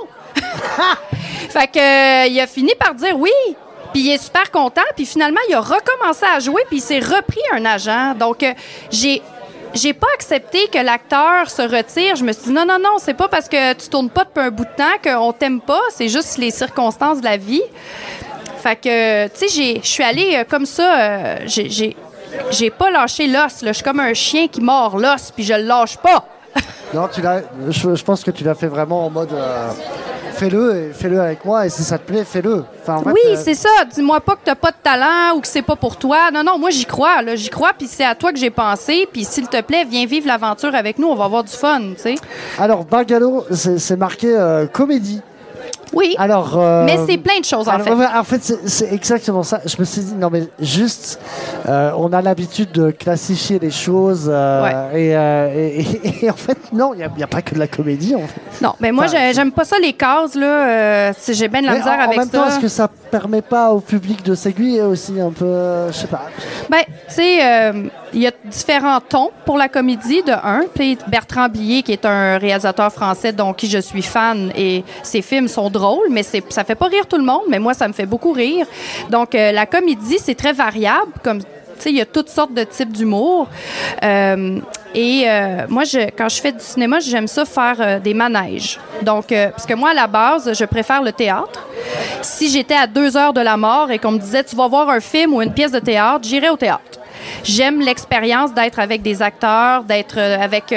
[SPEAKER 8] Fait que il a fini par dire oui, puis il est super content, puis finalement, il a recommencé à jouer, puis il s'est repris un agent. Donc, j'ai pas accepté que l'acteur se retire. Je me suis dit non, non, non, c'est pas parce que tu tournes pas depuis un bout de temps qu'on t'aime pas, c'est juste les circonstances de la vie. Fait que, tu sais, je suis allée comme ça, j'ai pas lâché l'os, là. Je suis comme un chien qui mord l'os, puis je le lâche pas.
[SPEAKER 2] Non, je pense que tu l'as fait vraiment en mode fais-le et fais-le avec moi, et si ça te plaît, fais-le. Enfin, en fait,
[SPEAKER 8] oui, c'est ça. Dis-moi pas que t'as pas de talent ou que c'est pas pour toi. Non, non, moi j'y crois, là. J'y crois, puis c'est à toi que j'ai pensé. Puis s'il te plaît, viens vivre l'aventure avec nous, on va avoir du fun, tu sais.
[SPEAKER 2] Alors, Bungalow, c'est marqué comédie.
[SPEAKER 8] Oui,
[SPEAKER 2] alors,
[SPEAKER 8] mais c'est plein de choses, en fait.
[SPEAKER 2] En fait, c'est exactement ça. Je me suis dit, non, mais juste, on a l'habitude de classifier les choses. Et en fait, non, il n'y a pas que de la comédie, en fait.
[SPEAKER 8] Non, mais moi, j'aime pas ça, les cases, là. J'ai bien de la misère avec ça.
[SPEAKER 2] En même temps, est-ce que ça permet pas au public de s'aiguiller aussi un peu, je sais pas.
[SPEAKER 8] Ben, tu sais, il y a différents tons pour la comédie, de un. Puis Bertrand Blier, qui est un réalisateur français dont qui je suis fan, et ses films sont drôles, mais ça fait pas rire tout le monde, mais moi, ça me fait beaucoup rire. Donc, la comédie, c'est très variable, comme, tu sais, il y a toutes sortes de types d'humour. Moi, quand je fais du cinéma, j'aime ça faire des manèges. Donc, parce que moi, à la base, je préfère le théâtre. Si j'étais à 2 heures de la mort et qu'on me disait, tu vas voir un film ou une pièce de théâtre, j'irais au théâtre. J'aime l'expérience d'être avec des acteurs, d'être avec...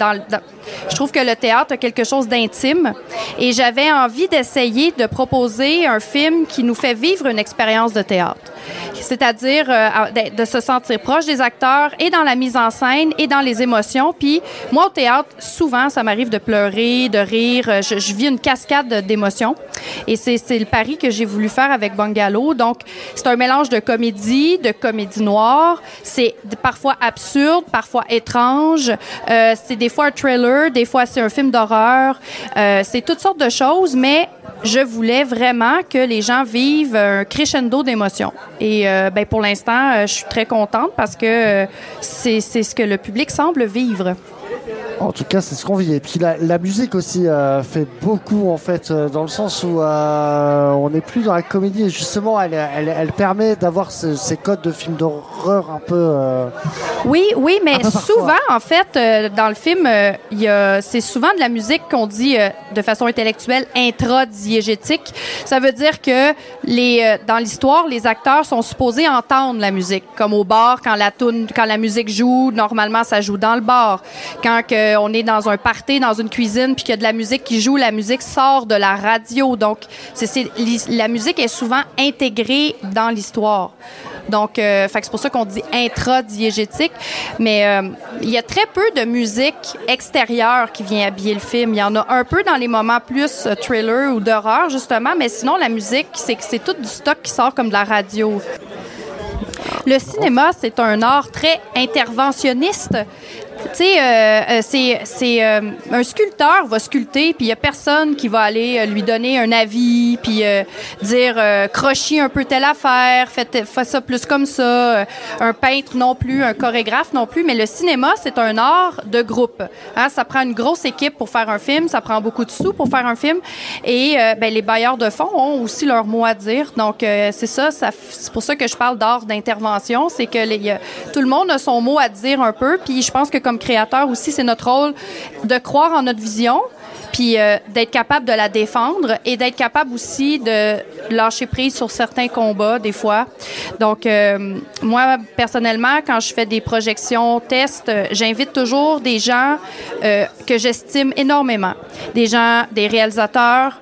[SPEAKER 8] Je trouve que le théâtre a quelque chose d'intime et j'avais envie d'essayer de proposer un film qui nous fait vivre une expérience de théâtre. C'est-à-dire de se sentir proche des acteurs et dans la mise en scène et dans les émotions. Puis moi, au théâtre, souvent, ça m'arrive de pleurer, de rire. Je vis une cascade d'émotions. Et c'est le pari que j'ai voulu faire avec Bungalow. Donc, c'est un mélange de comédie noire. C'est parfois absurde, parfois étrange. C'est des fois un thriller, des fois c'est un film d'horreur. C'est toutes sortes de choses, mais je voulais vraiment que les gens vivent un crescendo d'émotions. Et pour l'instant, je suis très contente parce que c'est ce que le public semble vivre.
[SPEAKER 2] En tout cas, c'est ce qu'on vit. Et puis la musique aussi fait beaucoup, en fait, dans le sens où on n'est plus dans la comédie. Et justement, elle permet d'avoir ces codes de films d'horreur un peu...
[SPEAKER 8] Oui, mais souvent, en fait, dans le film, c'est souvent de la musique qu'on dit de façon intellectuelle intradiégétique. Ça veut dire que dans l'histoire, les acteurs sont supposés entendre la musique. Comme au bar, quand la musique joue, normalement, ça joue dans le bar. Quand on est dans un party, dans une cuisine, puis qu'il y a de la musique qui joue, la musique sort de la radio. Donc, la musique est souvent intégrée dans l'histoire. Donc, c'est pour ça qu'on dit intradiégétique. Mais il y a très peu de musique extérieure qui vient habiller le film. Il y en a un peu dans les moments plus thriller ou d'horreur, justement, mais sinon, la musique, c'est tout du stock qui sort comme de la radio. Le cinéma, c'est un art très interventionniste. Tu sais, c'est un sculpteur va sculpter, puis il y a personne qui va aller lui donner un avis, puis dire crochez un peu telle affaire, faites ça plus comme ça. Un peintre non plus, un chorégraphe non plus, mais le cinéma, c'est un art de groupe. Hein? Ça prend une grosse équipe pour faire un film, ça prend beaucoup de sous pour faire un film, et les bailleurs de fonds ont aussi leur mot à dire. Donc, c'est ça, c'est pour ça que je parle d'art d'intervention, c'est que tout le monde a son mot à dire un peu, puis je pense que comme créateur aussi, c'est notre rôle de croire en notre vision, puis d'être capable de la défendre et d'être capable aussi de lâcher prise sur certains combats, des fois. Donc, moi, personnellement, quand je fais des projections tests, j'invite toujours des gens que j'estime énormément. Des gens, des réalisateurs,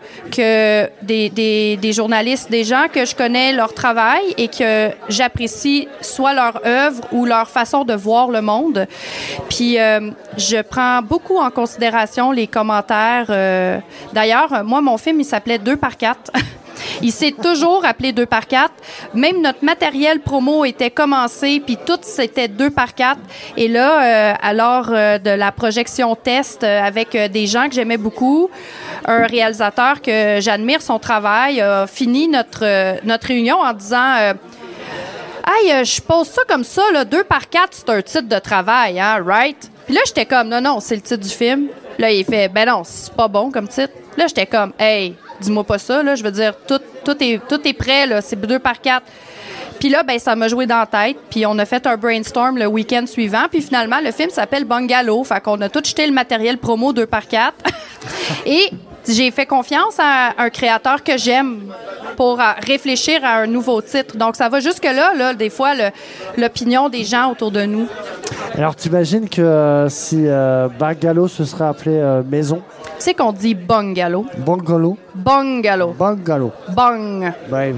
[SPEAKER 8] des journalistes, des gens que je connais leur travail et que j'apprécie soit leur œuvre ou leur façon de voir le monde. Puis, je prends beaucoup en considération les commentaires. D'ailleurs, moi, mon film, il s'appelait 2x4. Il s'est toujours appelé 2x4. Même notre matériel promo était commencé, puis tout c'était 2x4. Et là, alors de la projection test avec des gens que j'aimais beaucoup, un réalisateur que j'admire son travail a fini notre réunion en disant hey, je pose ça comme ça, là, 2x4, c'est un titre de travail, hein, right? Puis là, j'étais comme, non, c'est le titre du film. Là, il fait, ben non, c'est pas bon comme titre. Là, j'étais comme, hey, dis-moi pas ça, là, je veux dire, tout est prêt, là, c'est 2x4. Puis là, ben ça m'a joué dans la tête. Puis on a fait un brainstorm le week-end suivant. Puis finalement, le film s'appelle Bungalow. Fait qu'on a tout jeté le matériel promo 2x4. Et j'ai fait confiance à un créateur que j'aime pour réfléchir à un nouveau titre. Donc, ça va jusque-là, des fois, l'opinion des gens autour de nous.
[SPEAKER 2] Alors, t'imagines que si Bungalow se serait appelé maison?
[SPEAKER 8] Tu sais qu'on dit bungalow.
[SPEAKER 2] Bungalow?
[SPEAKER 8] Bungalow.
[SPEAKER 2] Bungalow.
[SPEAKER 8] Bung.
[SPEAKER 2] Ouais.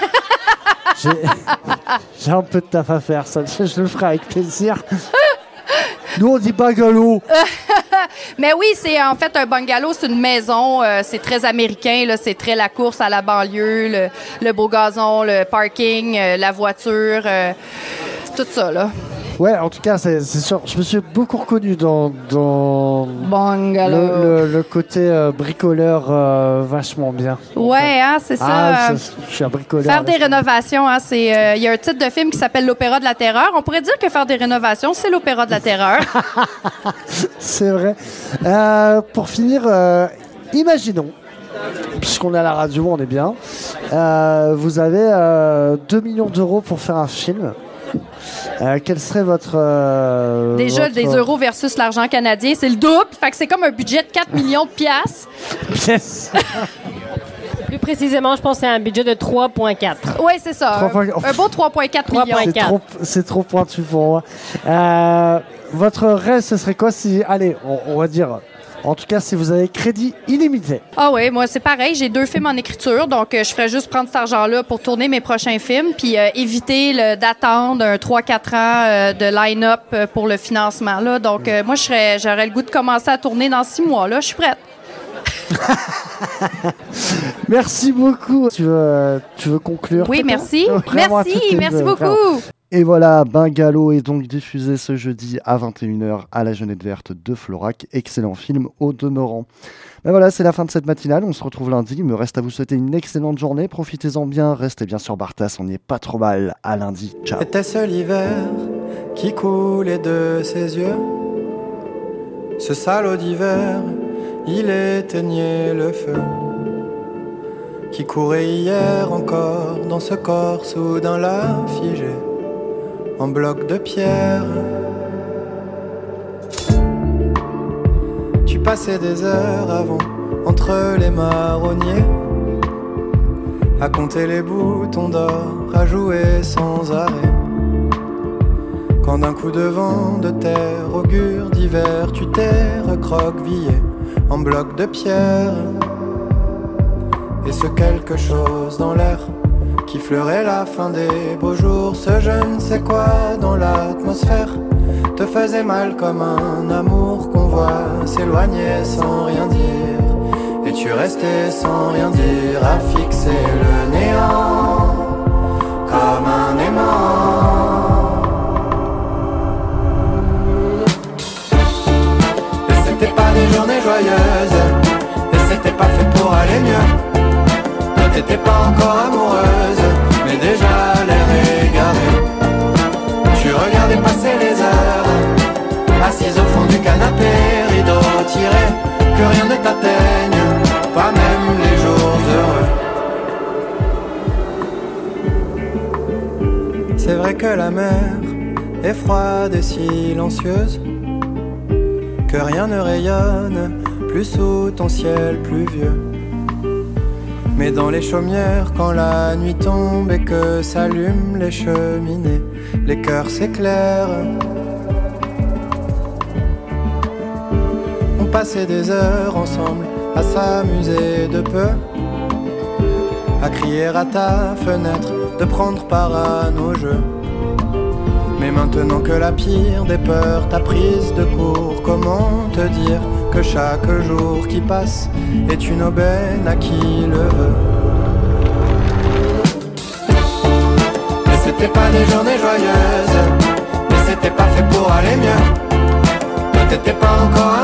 [SPEAKER 2] J'ai un peu de taf à faire, ça. Je le ferai avec plaisir. Nous, on dit bungalow.
[SPEAKER 8] Mais oui, c'est en fait un bungalow, c'est une maison. C'est très américain, là, c'est très la course à la banlieue, le beau gazon, le parking, la voiture, tout ça, là.
[SPEAKER 2] Ouais, en tout cas, c'est sûr. Je me suis beaucoup reconnu dans
[SPEAKER 8] Bungalow.
[SPEAKER 2] le côté bricoleur vachement bien.
[SPEAKER 8] Ouais, hein, c'est ça.
[SPEAKER 2] Je suis un bricoleur.
[SPEAKER 8] Faire des rénovations, hein, il y a un titre de film qui s'appelle l'Opéra de la Terreur. On pourrait dire que faire des rénovations, c'est l'Opéra de la Terreur.
[SPEAKER 2] C'est vrai. Pour finir, imaginons, puisqu'on est à la radio, on est bien, vous avez 2 millions d'euros pour faire un film. Quel serait votre...
[SPEAKER 8] Déjà, des euros versus l'argent canadien, c'est le double. Fait que c'est comme un budget de 4 millions de piastres.
[SPEAKER 2] Yes.
[SPEAKER 9] Plus précisément, je pense que c'est un budget de 3,4.
[SPEAKER 8] Oui, c'est ça. Un beau 3,4 millions.
[SPEAKER 2] C'est trop pointu pour moi. Votre rêve, ce serait quoi si... Allez, on va dire... En tout cas, si vous avez crédit illimité.
[SPEAKER 8] Ah oui, moi, c'est pareil. J'ai 2 films en écriture, donc je ferais juste prendre cet argent-là pour tourner mes prochains films, puis éviter d'attendre un 3-4 ans de line-up pour le financement. Là. Donc, moi, j'aurais le goût de commencer à tourner dans 6 mois. Là. Je suis prête.
[SPEAKER 2] Merci beaucoup. Tu veux conclure?
[SPEAKER 8] Oui, merci. Merci beaucoup.
[SPEAKER 2] Et voilà, Bungalow est donc diffusé ce jeudi à 21h à la Jeunette Verte de Florac. Excellent film au demeurant. Ben voilà, c'est la fin de cette matinale. On se retrouve lundi. Il me reste à vous souhaiter une excellente journée. Profitez-en bien. Restez bien sur Bartas. On n'y est pas trop mal. À lundi. Ciao.
[SPEAKER 10] Était-ce l'hiver qui coulait de ses yeux? Ce salaud d'hiver, il éteignait le feu qui courait hier encore dans ce corps soudain là figé en bloc de pierre. Tu passais des heures avant entre les marronniers à compter les boutons d'or, à jouer sans arrêt. Quand d'un coup de vent de terre augure d'hiver, tu t'es recroquevillé en bloc de pierre. Et ce quelque chose dans l'air qui fleurait la fin des beaux jours, ce je ne sais quoi dans l'atmosphère te faisait mal comme un amour qu'on voit s'éloigner sans rien dire. Et tu restais sans rien dire à fixer le néant comme un aimant. que la mer est froide et silencieuse, que rien ne rayonne plus sous ton ciel pluvieux. Mais dans les chaumières, quand la nuit tombe et que s'allument les cheminées, les cœurs s'éclairent. On passait des heures ensemble à s'amuser de peu, à crier à ta fenêtre, de prendre part à nos jeux. Mais maintenant que la pire des peurs t'a prise de court, comment te dire que chaque jour qui passe est une aubaine à qui le veut? Mais c'était pas des journées joyeuses, mais c'était pas fait pour aller mieux. Toi t'étais pas encore